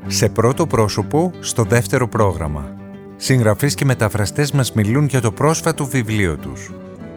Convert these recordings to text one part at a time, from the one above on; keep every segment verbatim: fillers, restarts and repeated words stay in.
Σε πρώτο πρόσωπο, στο δεύτερο πρόγραμμα. Συγγραφείς και μεταφραστές μας μιλούν για το πρόσφατο βιβλίο τους.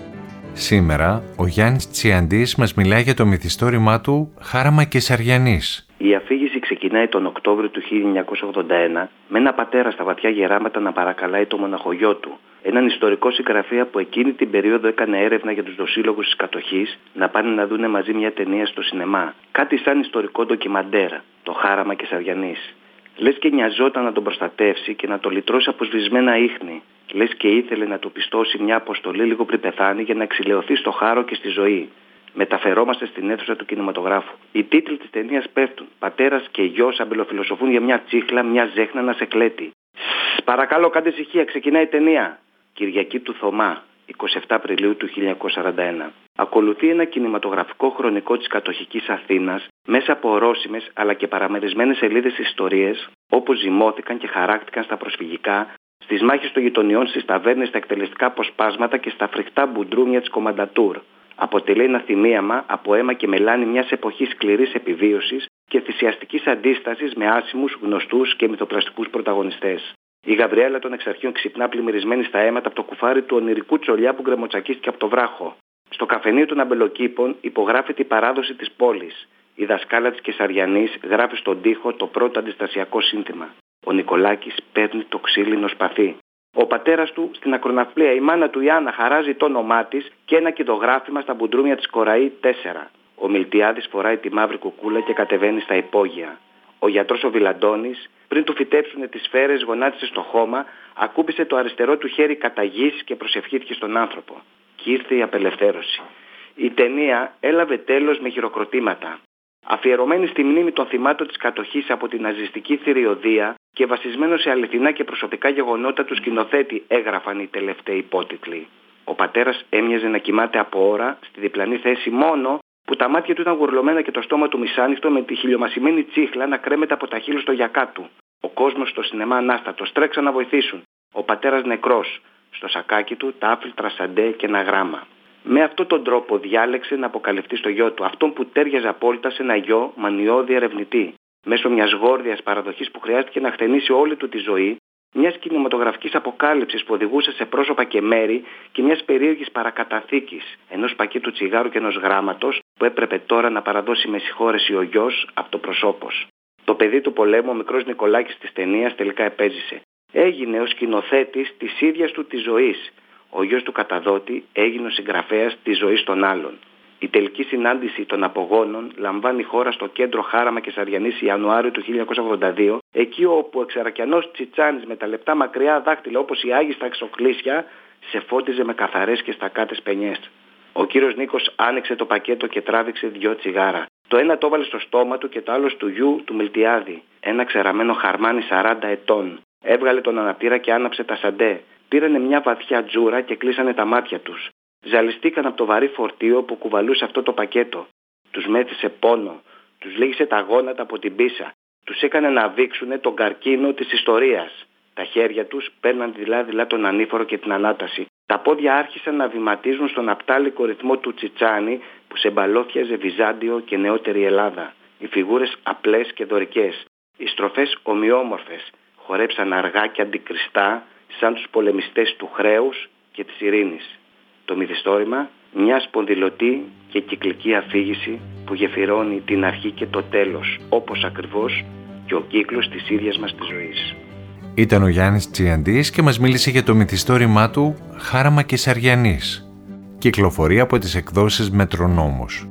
Σήμερα, ο Γιάννης Τσιαντής μας μιλάει για το μυθιστόρημά του «Χάραμα Κεσαριανής». Η αφήγηση ξεκινάει τον Οκτώβριο του χίλια εννιακόσια ογδόντα ένα με ένα πατέρα στα βαθιά γεράματα να παρακαλάει το μοναχογιό του, έναν ιστορικό συγγραφέα που εκείνη την περίοδο έκανε έρευνα για τους δοσύλλογους της κατοχής, να πάνε να δούνε μαζί μια ταινία στο σινεμά. Κάτι σαν ιστορικό ντοκιμαντέρ, το «Χάραμα Κεσαριανής». Λες και νοιαζόταν να τον προστατεύσει και να το λυτρώσει από σβησμένα ίχνη. Λες και ήθελε να του πιστώσει μια αποστολή λίγο πριν πεθάνει για να εξηλαιωθεί στο χάρο και στη ζωή. Μεταφερόμαστε στην αίθουσα του κινηματογράφου. Οι τίτλοι της ταινίας πέφτουν. Πατέρας και γιος αμπελοφιλοσοφούν για μια τσίχλα, μια ζέχνα να σε κλέτει. Σ, παρακαλώ, κάντε ησυχία, ξεκινάει η ταινία. Κυριακή του Θωμά, εικοστή εβδόμη Απριλίου του χίλια εννιακόσια σαράντα ένα. Ακολουθεί ένα κινηματογραφικό χρονικό της κατοχικής Αθήνας μέσα από ορόσημες αλλά και παραμερισμένες σελίδες ιστορίες, όπως ζυμώθηκαν και χαράκτηκαν στα προσφυγικά, στις μάχες των γειτονιών, στις ταβέρνες, στα εκτελεστικά αποσπάσματα και στα φρικτά μπουντρούμια της κομμαντατούρ. Αποτελεί ένα θυμίαμα από αίμα και μελάνι μιας εποχής σκληρής επιβίωσης και θυσιαστικής αντίστασης με άσημους, γνωστούς και μυθοπλαστικούς πρωταγωνιστές. Η Γαβριέλα των Εξαρχείων ξυπνά πλημμυρισμένη στα αίματα από το κουφάρι του ονειρικού τσολιά που γκρεμοτσακίστηκε από το βράχο. Στο καφενείο των Αμπελοκήπων υπογράφεται η παράδοση της πόλης. Η δασκάλα της Κεσαριανής γράφει στον τοίχο το πρώτο αντιστασιακό σύνθημα. Ο Νικολάκης παίρνει το ξύλινο σπαθί. Ο πατέρας του στην ακροναυπλία, η μάνα του Ιάννα χαράζει το όνομά της και ένα κηδογράφημα στα μπουντρούμια της Κοραή τέσσερα. Ο Μιλτιάδης φοράει τη μαύρη κουκούλα και κατεβαίνει στα υπόγεια. Ο γιατρός ο Βιλαντώνης, πριν του φυτέψουν τις σφαίρες, γονάτισε στο χώμα, ακούμπησε το αριστερό του χέρι κατά γης και προσευχήθηκε στον άνθρωπο. Και ήρθε η απελευθέρωση. Η ταινία έλαβε τέλος με χειροκροτήματα. Αφιερωμένη στη μνήμη των θυμάτων της κατοχής από την ναζιστική θηριωδία και βασισμένο σε αληθινά και προσωπικά γεγονότα του σκηνοθέτη, έγραφαν οι τελευταίοι υπότιτλοι. Ο πατέρας έμοιαζε να κοιμάται από ώρα στη διπλανή θέση, μόνο που τα μάτια του ήταν γουρλωμένα και το στόμα του μισάνοιχτο, με τη χιλιομασημένη τσίχλα να κρέμεται από τα χείλη στο γιακά του. Ο κόσμος στο σινεμά ανάστατος, τρέξαν να βοηθήσουν. Ο πατέρας νεκρός. Στο σακάκι του τα άφιλτρα σαντέ και ένα γράμμα. Με αυτόν τον τρόπο διάλεξε να αποκαλυφθεί στο γιο του, αυτόν που τέριαζε απόλυτα σε ένα γιο μανιώδη ερευνητή. Μέσω μιας γόρδιας παραδοχής που χρειάστηκε να χτενίσει όλη του τη ζωή, μιας κινηματογραφικής αποκάλυψης που οδηγούσε σε πρόσωπα και μέρη και μιας περίεργης παρακαταθήκης, ενός πακέτου τσιγάρου και ενός γράμματος που έπρεπε τώρα να παραδώσει με συγχώρεση ο γιος αυτοπροσώπος. Το παιδί του πολέμου, ο μικρός Νικολάκης της ταινίας, τελικά επέζησε. Έγινε ο σκηνοθέτης της ίδιας του της ζωής. Ο γιος του καταδότη έγινε ο συγγραφέας της ζωής των άλλων. Η τελική συνάντηση των απογόνων λαμβάνει χώρα στο κέντρο Χάραμα Κεσαριανής Ιανουάριο του χίλια εννιακόσια ογδόντα δύο, εκεί όπου ο εξαρακιανός Τσιτσάνης με τα λεπτά μακριά δάχτυλα όπως οι Άγιοι στα εξοκλήσια σε φώτιζε με καθαρές και στακάτες πενιές. Ο κύριος Νίκος άνοιξε το πακέτο και τράβηξε δυο τσιγάρα. Το ένα το έβαλε στο στόμα του και το άλλο του γιου του Μιλτιάδη, ένα ξεραμένο χαρμάνι σαράντα ετών. Έβγαλε τον αναπτήρα και άναψε τα σαντέ. Πήρανε μια βαθιά τζούρα και κλείσανε τα μάτια τους. Ζαλιστήκαν από το βαρύ φορτίο που κουβαλούσε αυτό το πακέτο. Τους μέθησε πόνο, τους λύγησε τα γόνατα από την πίσα, τους έκανε να βήξουνε τον καρκίνο της ιστορίας. Τα χέρια τους παίρναν δειλά-δειλά τον ανήφορο και την ανάταση. Τα πόδια άρχισαν να βηματίζουν στον απτάλικο ρυθμό του Τσιτσάνη που σε μπαλώθιαζε Βυζάντιο και νεότερη Ελλάδα. Οι φιγούρες απλές και δωρικές, οι στροφές ομοιόμορφες, χορέψαν αργά και αντικριστά σαν τους πολεμιστές του χρέους και της ειρήνης. Το μυθιστόρημα, μια σπονδυλωτή και κυκλική αφήγηση που γεφυρώνει την αρχή και το τέλος, όπως ακριβώς και ο κύκλος της ίδιας μας της ζωής. Ήταν ο Γιάννης Τσιαντής και μας μίλησε για το μυθιστόρημά του «Χάραμα Κεσαριανής». Κυκλοφορεί από τις εκδόσεις Μετρονόμος.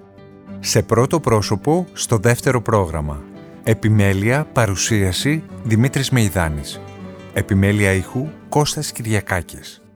Σε πρώτο πρόσωπο, στο δεύτερο πρόγραμμα. Επιμέλεια, παρουσίαση, Δημήτρης Μεϊδάνης. Επιμέλεια ήχου, Κώστας Κυριακάκης.